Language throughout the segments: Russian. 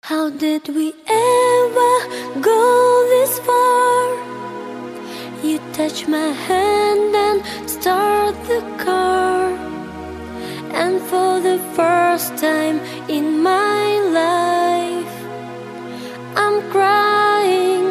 How did we ever go this far? You touch my hand and start the car, and for the first time in my life I'm crying.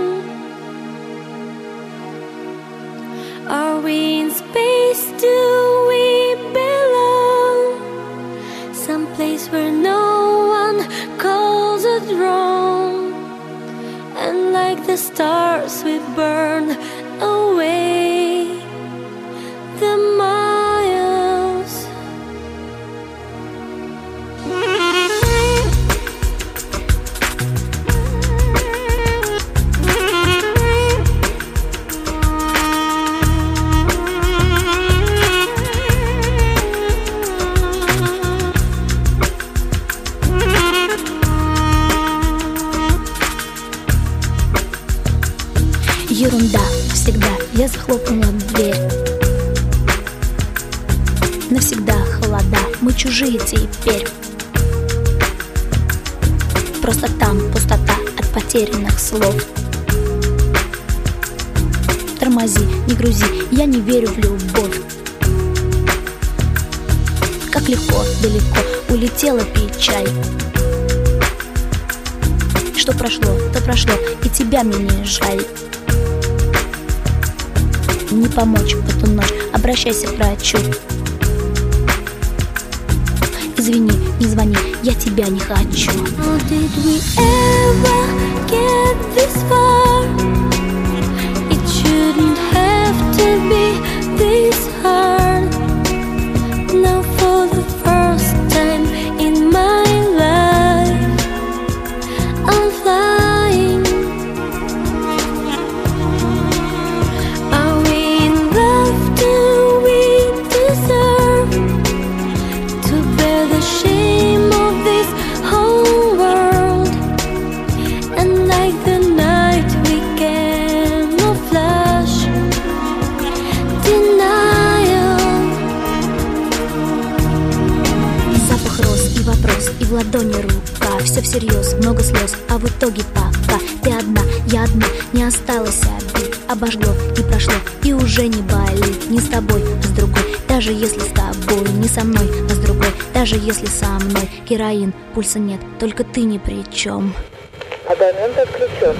Are we in space? Do we belong? Someplace where no one calls it wrong, and like the stars we burn away the miles. Ерунда, всегда я захлопнула дверь. Навсегда холода, мы чужие теперь. Просто там пустота от потерянных слов. Тормози, не грузи, я не верю в любовь. Как легко, далеко улетела печаль. Что прошло, то прошло, и тебя мне не жаль. Не помочь в эту ночь, обращайся к врачу. Извини, не звони, я тебя не хочу. How did we ever get this far? It shouldn't have to be this hard. Now for the first time in my life I'm flying. Are we in love? Do we deserve to bear the shame of this whole world? And like the night we camouflage denial. Запах роз и вопрос, и в ладони рука. Все всерьез, много слез, а в итоге пока ты одна, я одна, не осталось обид. Обожгло и прошло, и уже не болит. Не с тобой, а с другой. Даже если с тобой, не со мной, а с другой. Даже если со мной героин, пульса нет, только ты ни при чем. Абонент отключен.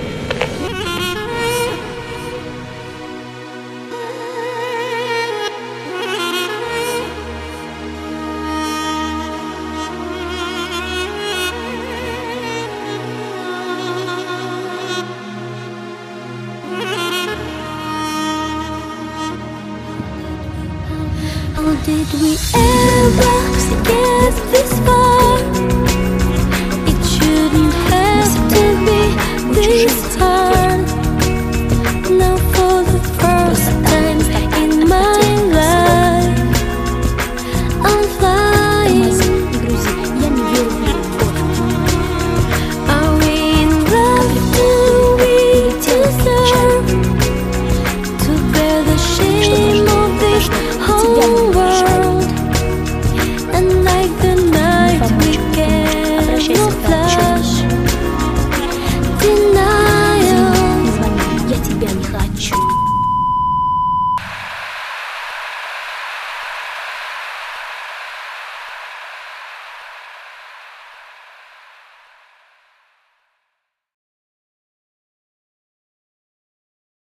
How did we ever